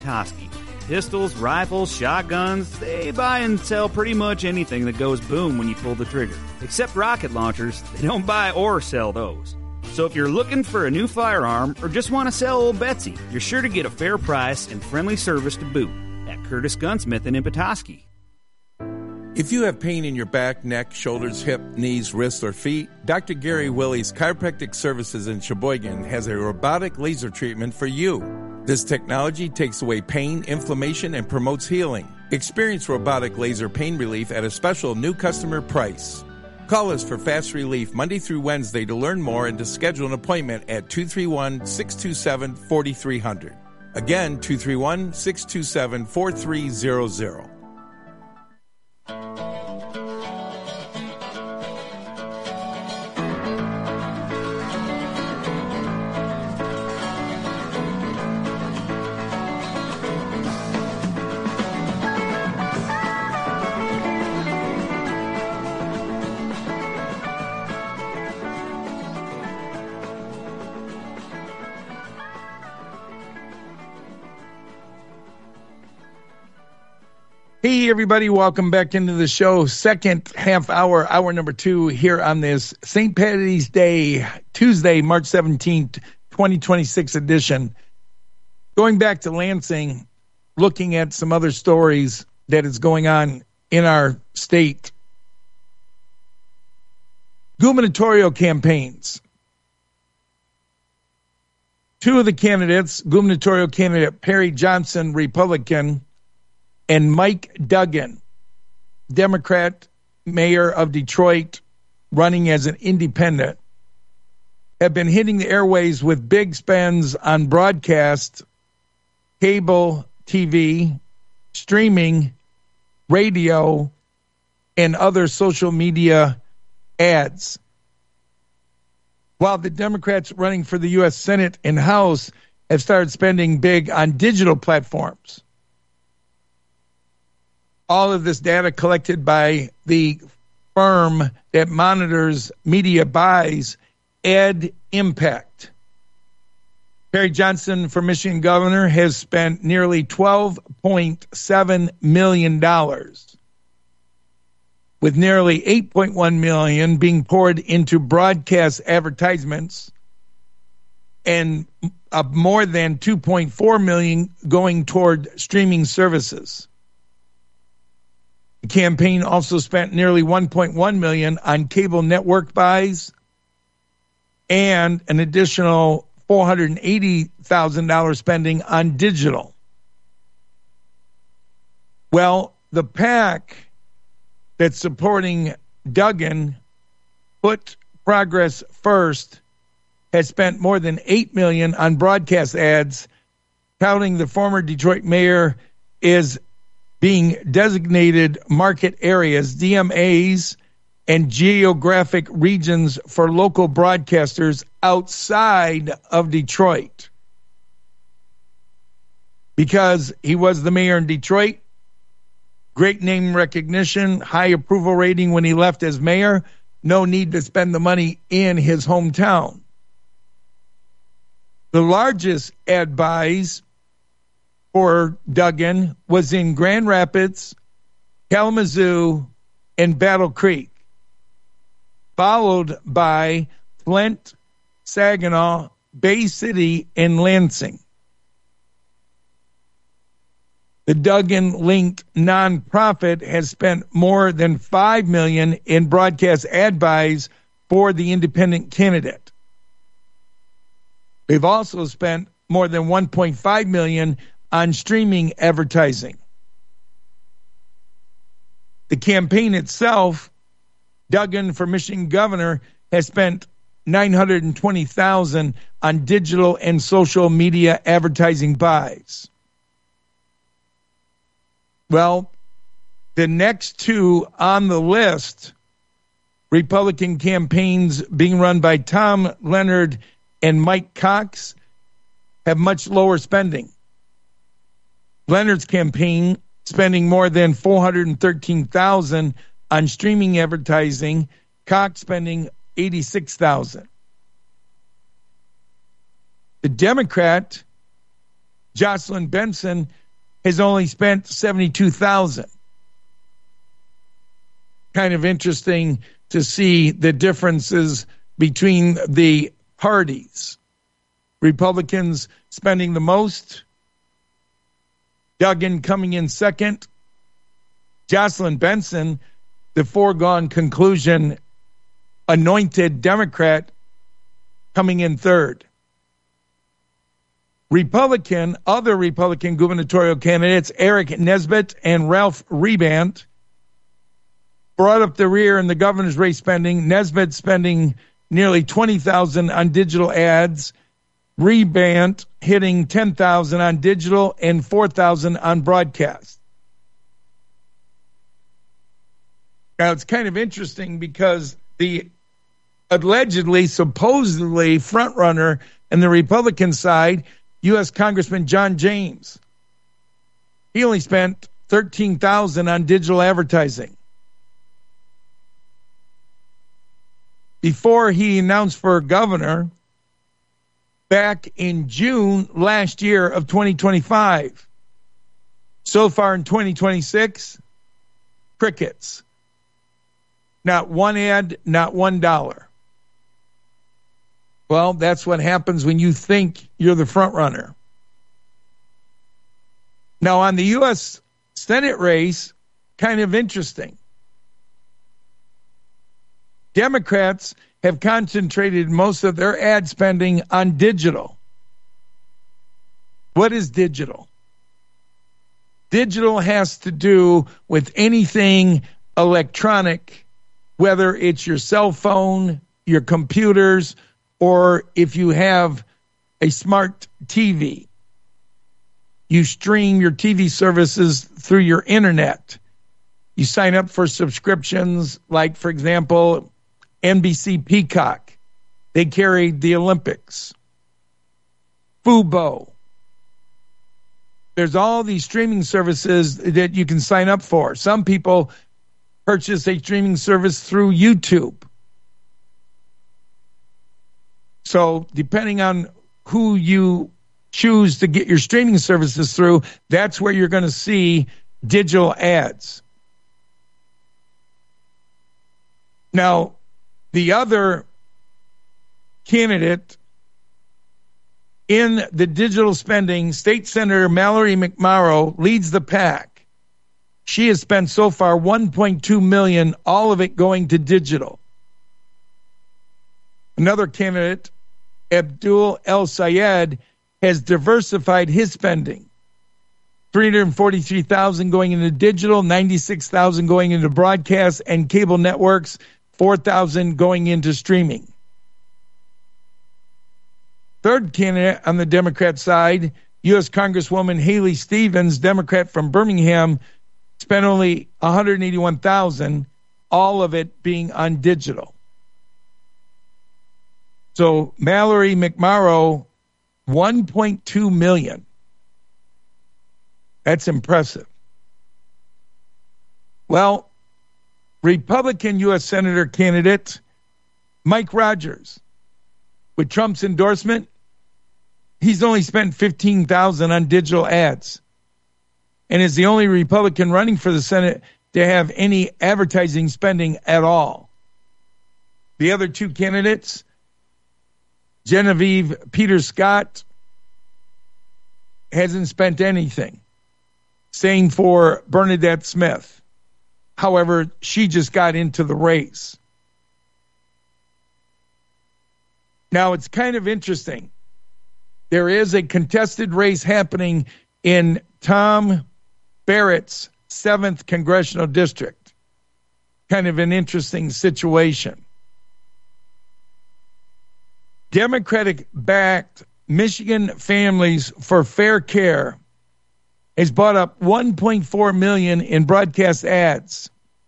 Toski. Pistols, rifles, shotguns, they buy and sell pretty much anything that goes boom when you pull the trigger. Except rocket launchers, they don't buy or sell those. So if you're looking for a new firearm or just want to sell old Betsy, you're sure to get a fair price and friendly service to boot at Curtis Gunsmith in Petoskey. If you have pain in your back, neck, shoulders, hip, knees, wrists, or feet, Dr. Gary Willie's Chiropractic Services in Sheboygan has a robotic laser treatment for you. This technology takes away pain, inflammation, and promotes healing. Experience robotic laser pain relief at a special new customer price. Call us for fast relief Monday through Wednesday to learn more and to schedule an appointment at 231-627-4300. Again, 231-627-4300. Hey, everybody, welcome back into the show. Second half hour, hour number 2 here on this St. Patty's Day, Tuesday, March 17th, 2026 edition. Going back to Lansing, looking at some other stories that is going on in our state. Gubernatorial campaigns. Two of the candidates, gubernatorial candidate Perry Johnson, Republican, and Mike Duggan, Democrat, mayor of Detroit, running as an independent, have been hitting the airways with big spends on broadcast, cable TV, streaming, radio, and other social media ads. While the Democrats running for the U.S. Senate and House have started spending big on digital platforms. All of this data collected by the firm that monitors media buys, Ad Impact. Perry Johnson, for Michigan governor, has spent nearly $12.7 million, with nearly $8.1 million being poured into broadcast advertisements and more than $2.4 million going toward streaming services. The campaign also spent nearly $1.1 million on cable network buys and an additional $480,000 spending on digital. Well, the PAC that's supporting Duggan, Put Progress First, has spent more than $8 million on broadcast ads, touting the former Detroit mayor is being designated market areas, DMAs, and geographic regions for local broadcasters outside of Detroit. Because he was the mayor in Detroit, great name recognition, high approval rating when he left as mayor, no need to spend the money in his hometown. The largest ad buys for Duggan was in Grand Rapids, Kalamazoo, and Battle Creek, followed by Flint, Saginaw, Bay City, and Lansing. The Duggan-linked nonprofit has spent more than $5 million in broadcast ad buys for the independent candidate. They've also spent more than $1.5 million on streaming advertising. The campaign itself, Duggan for Michigan governor, has spent $920,000 on digital and social media advertising buys. Well, the next two on the list, Republican campaigns being run by Tom Leonard and Mike Cox, have much lower spending. Leonard's campaign spending more than $413,000 on streaming advertising, Cox spending $86,000. The Democrat Jocelyn Benson has only spent $72,000. Kind of interesting to see the differences between the parties. Republicans spending the most, Duggan coming in second, Jocelyn Benson, the foregone conclusion, anointed Democrat, coming in third. Other Republican gubernatorial candidates, Eric Nesbitt and Ralph Rebant, brought up the rear in the governor's race spending. Nesbitt spending nearly $20,000 on digital ads. Rebant hitting $10,000 on digital and $4,000 on broadcast. Now, it's kind of interesting because the allegedly, supposedly frontrunner in the Republican side, U.S. Congressman John James, he only spent $13,000 on digital advertising. Before he announced for governor back in June last year of 2025. So far in 2026, crickets. Not one ad, not $1. Well, that's what happens when you think you're the front runner. Now, on the U.S. Senate race, kind of interesting. Democrats have concentrated most of their ad spending on digital. What is digital? Digital has to do with anything electronic, whether it's your cell phone, your computers, or if you have a smart TV. You stream your TV services through your internet. You sign up for subscriptions like, for example, NBC Peacock. They carried the Olympics. Fubo. There's all these streaming services that you can sign up for. Some people purchase a streaming service through YouTube. So depending on who you choose to get your streaming services through, that's where you're going to see digital ads. Now, the other candidate in the digital spending, State Senator Mallory McMorrow, leads the pack. She has spent so far $1.2 million, all of it going to digital. Another candidate, Abdul El Sayed, has diversified his spending. $343,000 going into digital, $96,000 going into broadcast and cable networks, $4,000 going into streaming. Third candidate on the Democrat side, U.S. Congresswoman Haley Stevens, Democrat from Birmingham, spent only $181,000, all of it being on digital. So Mallory McMorrow, $1.2 million. That's impressive. Well, Republican U.S. Senator candidate Mike Rogers, with Trump's endorsement, he's only spent $15,000 on digital ads and is the only Republican running for the Senate to have any advertising spending at all. The other two candidates, Genevieve Peter Scott, hasn't spent anything. Same for Bernadette Smith. However, she just got into the race. Now, it's kind of interesting. There is a contested race happening in Tom Barrett's 7th Congressional District. Kind of an interesting situation. Democratic-backed Michigan Families for Fair Care has bought up $1.4 million in broadcast ads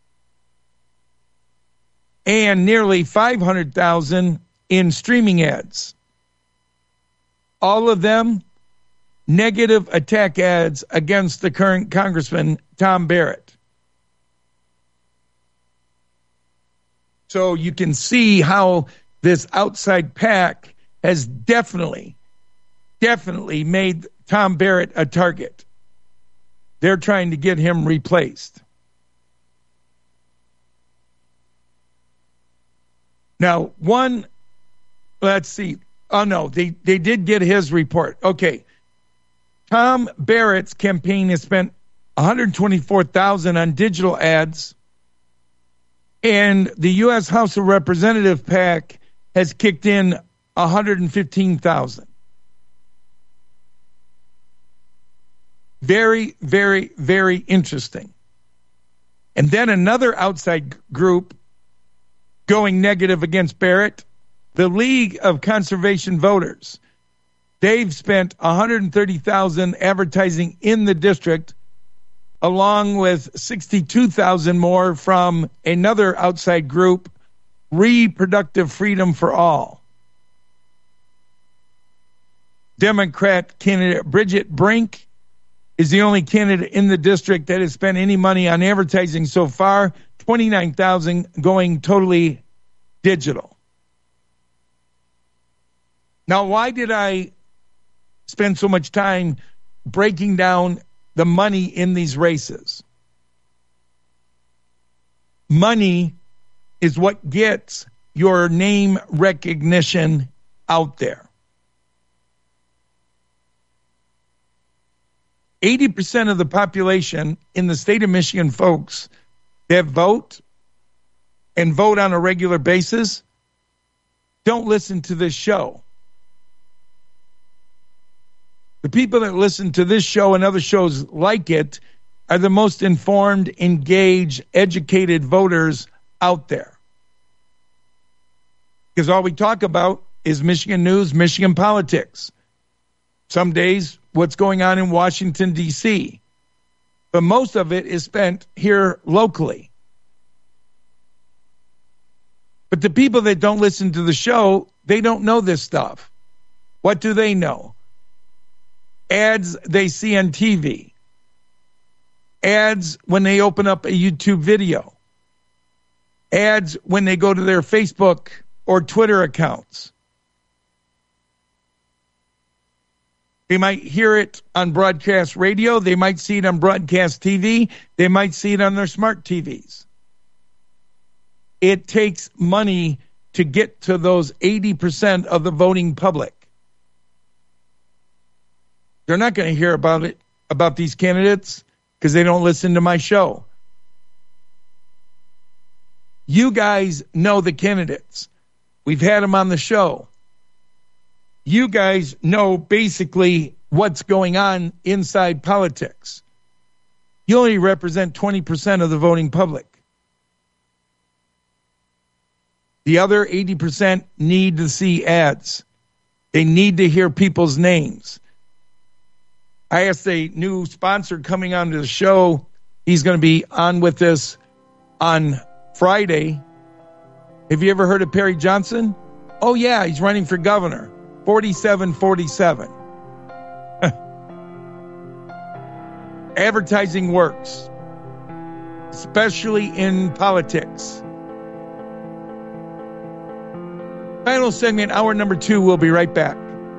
and nearly $500,000 in streaming ads. All of them negative attack ads against the current Congressman Tom Barrett. So you can see how this outside PAC has definitely made Tom Barrett a target. They're trying to get him replaced. Now, let's see. Oh, no, they did get his report. Okay. Tom Barrett's campaign has spent $124,000 on digital ads, and the U.S. House of Representatives PAC has kicked in $115,000. Very, very, very interesting. And then another outside group going negative against Barrett, the League of Conservation Voters. They've spent $130,000 advertising in the district, along with $62,000 more from another outside group, Reproductive Freedom for All. Democrat candidate Bridget Brink is the only candidate in the district that has spent any money on advertising so far, $29,000 going totally digital. Now, why did I spend so much time breaking down the money in these races? Money is what gets your name recognition out there. 80% of the population in the state of Michigan, folks, that vote and vote on a regular basis, don't listen to this show. The people that listen to this show and other shows like it are the most informed, engaged, educated voters out there. Because all we talk about is Michigan news, Michigan politics. Some days, what's going on in Washington, D.C. But most of it is spent here locally. But the people that don't listen to the show, they don't know this stuff. What do they know? Ads they see on TV. Ads when they open up a YouTube video. Ads when they go to their Facebook or Twitter accounts. They might hear it on broadcast radio. They might see it on broadcast TV. They might see it on their smart TVs. It takes money to get to those 80% of the voting public. They're not going to hear about these candidates because they don't listen to my show. You guys know the candidates. We've had them on the show. You guys know basically what's going on inside politics. You only represent 20% of the voting public. The other 80% need to see ads. They need to hear people's names. I asked a new sponsor coming onto the show. He's going to be on with us on Friday. Have you ever heard of Perry Johnson? Oh, yeah, he's running for governor. 4747. Advertising works, especially in politics. Final segment, hour number 2. We'll be right back.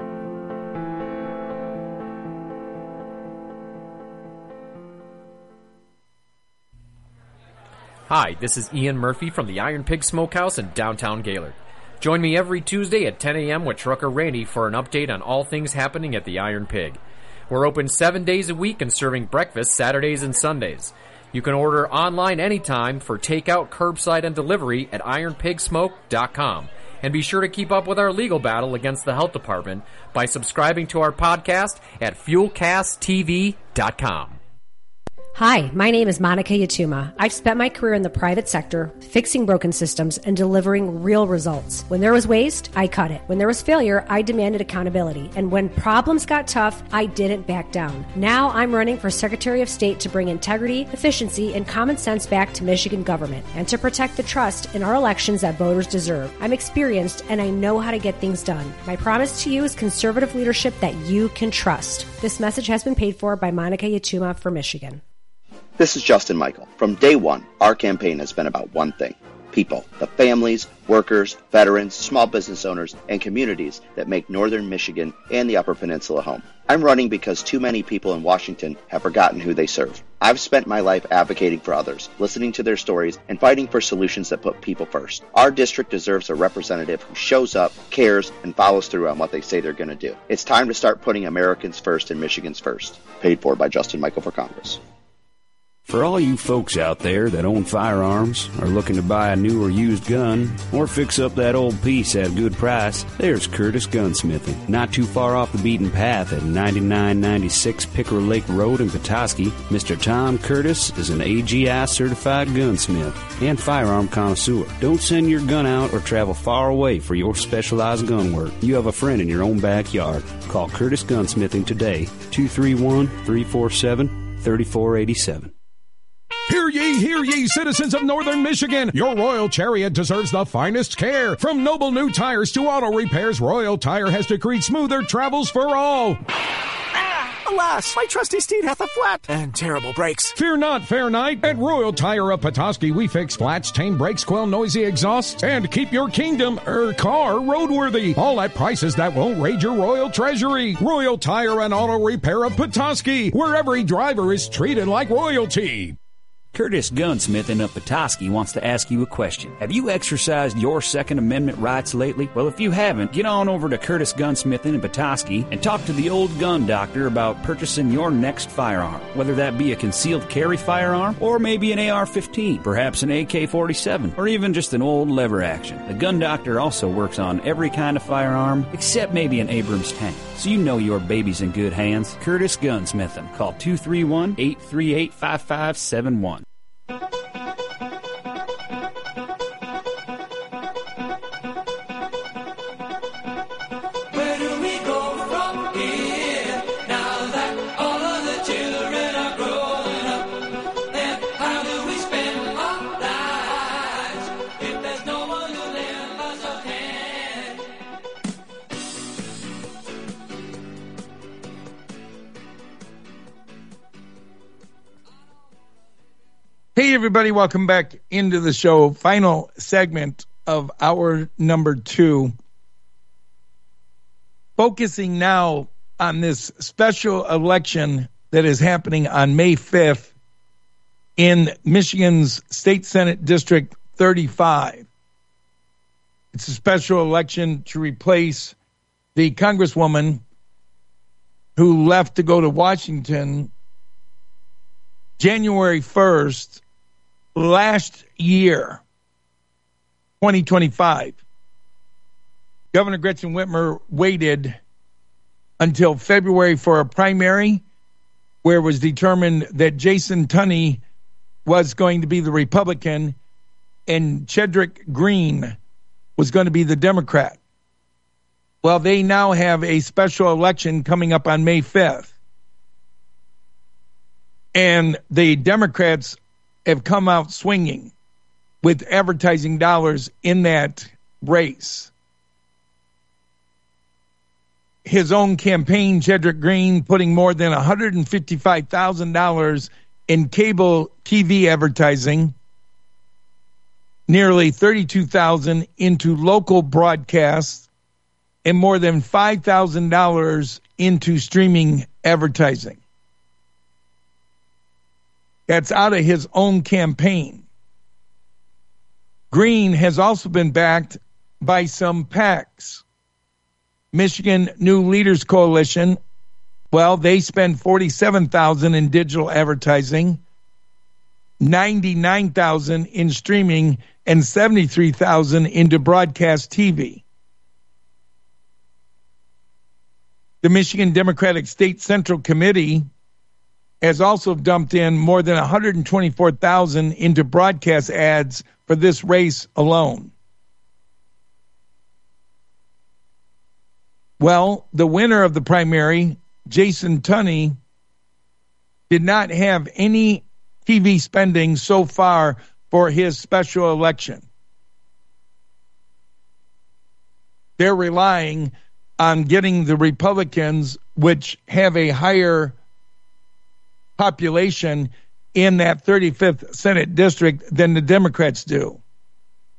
Hi, this is Ian Murphy from the Iron Pig Smokehouse in downtown Gaylord. Join me every Tuesday at 10 a.m. with Trucker Randy for an update on all things happening at the Iron Pig. We're open 7 days a week and serving breakfast Saturdays and Sundays. You can order online anytime for takeout, curbside, and delivery at ironpigsmoke.com. And be sure to keep up with our legal battle against the health department by subscribing to our podcast at fuelcasttv.com. Hi, my name is Monica Yatuma. I've spent my career in the private sector, fixing broken systems and delivering real results. When there was waste, I cut it. When there was failure, I demanded accountability. And when problems got tough, I didn't back down. Now I'm running for Secretary of State to bring integrity, efficiency, and common sense back to Michigan government and to protect the trust in our elections that voters deserve. I'm experienced and I know how to get things done. My promise to you is conservative leadership that you can trust. This message has been paid for by Monica Yatuma for Michigan. This is Justin Michael. From day one, our campaign has been about one thing: people, the families, workers, veterans, small business owners, and communities that make Northern Michigan and the Upper Peninsula home. I'm running because too many people in Washington have forgotten who they serve. I've spent my life advocating for others, listening to their stories, and fighting for solutions that put people first. Our district deserves a representative who shows up, cares, and follows through on what they say they're going to do. It's time to start putting Americans first and Michigan's first. Paid for by Justin Michael for Congress. For all you folks out there that own firearms, are looking to buy a new or used gun, or fix up that old piece at a good price, there's Curtis Gunsmithing. Not too far off the beaten path at 9996 Pickerel Lake Road in Petoskey, Mr. Tom Curtis is an AGI certified gunsmith and firearm connoisseur. Don't send your gun out or travel far away for your specialized gun work. You have a friend in your own backyard. Call Curtis Gunsmithing today, 231-347-3487. Hear ye, citizens of Northern Michigan. Your Royal Chariot deserves the finest care. From noble new tires to auto repairs, Royal Tire has decreed smoother travels for all. Alas, my trusty steed hath a flat and terrible brakes. Fear not, fair knight. At Royal Tire of Petoskey, we fix flats, tame brakes, quell noisy exhausts, and keep your kingdom, car, roadworthy. All at prices that won't raid your royal treasury. Royal Tire and Auto Repair of Petoskey, where every driver is treated like royalty. Curtis Gunsmithing of Petoskey wants to ask you a question. Have you exercised your Second Amendment rights lately? Well, if you haven't, get on over to Curtis Gunsmithing in Petoskey and talk to the old gun doctor about purchasing your next firearm. Whether that be a concealed carry firearm or maybe an AR-15, perhaps an AK-47, or even just an old lever action. The gun doctor also works on every kind of firearm except maybe an Abrams tank. So you know your baby's in good hands. Curtis Gunsmithing. Call 231-838-5571. Hey, everybody, welcome back into the show. Final segment of hour number 2. Focusing now on this special election that is happening on May 5th in Michigan's State Senate District 35. It's a special election to replace the Congresswoman who left to go to Washington January 1st last year, 2025. Governor Gretchen Whitmer waited until February for a primary where it was determined that Jason Tunney was going to be the Republican and Chedrick Green was going to be the Democrat. Well, they now have a special election coming up on May 5th. And the Democrats have come out swinging with advertising dollars in that race. His own campaign, Chedrick Green, putting more than $155,000 in cable TV advertising, nearly $32,000 into local broadcasts, and more than $5,000 into streaming advertising. That's out of his own campaign. Green has also been backed by some PACs. Michigan New Leaders Coalition, well, they spend $47,000 in digital advertising, $99,000 in streaming, and $73,000 into broadcast TV. The Michigan Democratic State Central Committee has also dumped in more than $124,000 into broadcast ads for this race alone. Well, the winner of the primary, Jason Tunney, did not have any TV spending so far for his special election. They're relying on getting the Republicans, which have a higher population in that 35th Senate district than the Democrats do.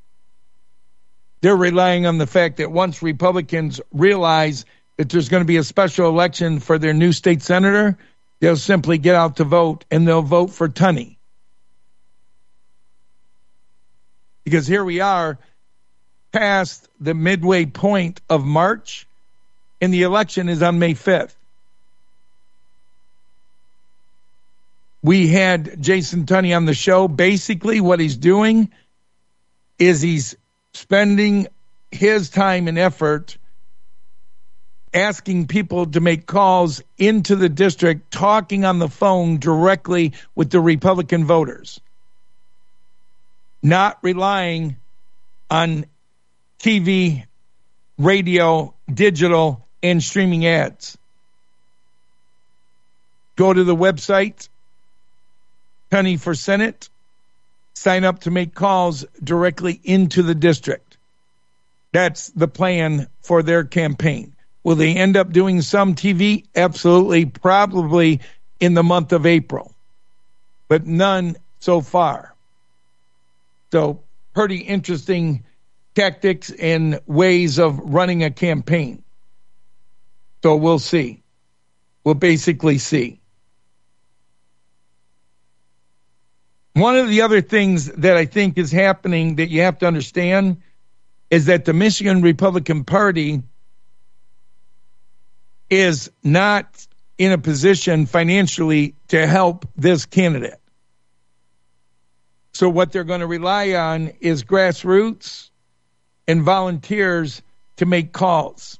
They're relying on the fact that once Republicans realize that there's going to be a special election for their new state senator, they'll simply get out to vote, and they'll vote for Tunney. Because here we are past the midway point of March, and the election is on May 5th. We had Jason Tunney on the show. Basically, what he's doing is he's spending his time and effort asking people to make calls into the district, talking on the phone directly with the Republican voters, not relying on TV, radio, digital, and streaming ads. Go to the website, Tunney for Senate, sign up to make calls directly into the district. That's the plan for their campaign. Will they end up doing some TV? Absolutely, probably in the month of April, but none so far. So pretty interesting tactics and ways of running a campaign. So we'll see. We'll basically see. One of the other things that I think is happening that you have to understand is that the Michigan Republican Party is not in a position financially to help this candidate. So what they're going to rely on is grassroots and volunteers to make calls.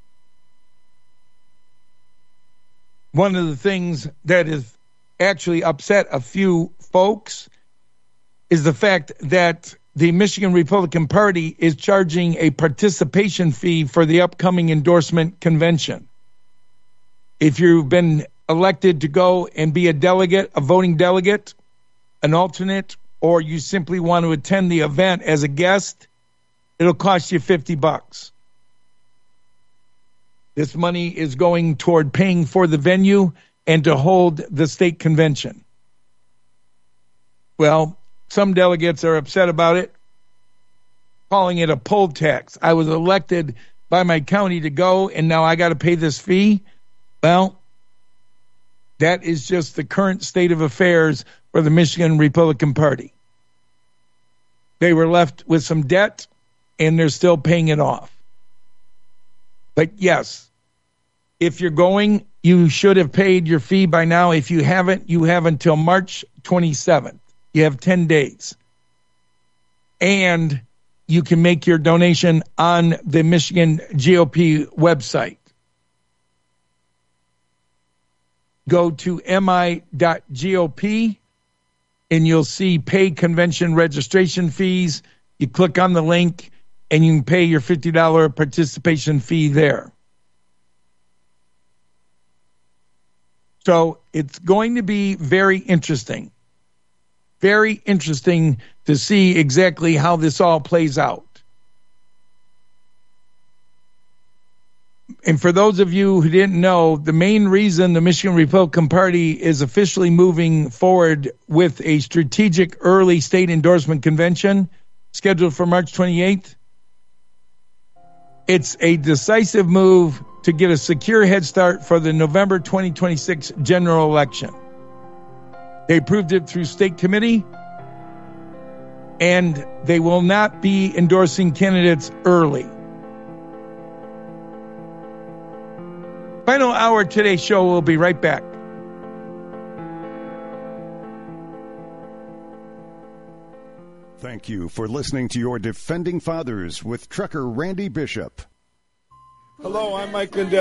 One of the things that has actually upset a few folks is the fact that the Michigan Republican Party is charging a participation fee for the upcoming endorsement convention. If you've been elected to go and be a delegate, a voting delegate, an alternate, or you simply want to attend the event as a guest, it'll cost you $50. This money is going toward paying for the venue and to hold the state convention. Well, some delegates are upset about it, calling it a poll tax. I was elected by my county to go, and now I got to pay this fee. Well, that is just the current state of affairs for the Michigan Republican Party. They were left with some debt, and they're still paying it off. But yes, if you're going, you should have paid your fee by now. If you haven't, you have until March 27th. You have 10 days. And you can make your donation on the Michigan GOP website. Go to mi.gop and you'll see pay convention registration fees. You click on the link and you can pay your $50 participation fee there. So it's going to be very interesting. Very interesting to see exactly how this all plays out. And for those of you who didn't know, the main reason the Michigan Republican Party is officially moving forward with a strategic early state endorsement convention scheduled for March 28th, it's a decisive move to get a secure head start for the November 2026 general election. They approved it through state committee, and they will not be endorsing candidates early. Final hour of today's show. We'll be right back. Thank you for listening to your Defending Fathers with Trucker Randy Bishop. Hello, I'm Mike Lindell.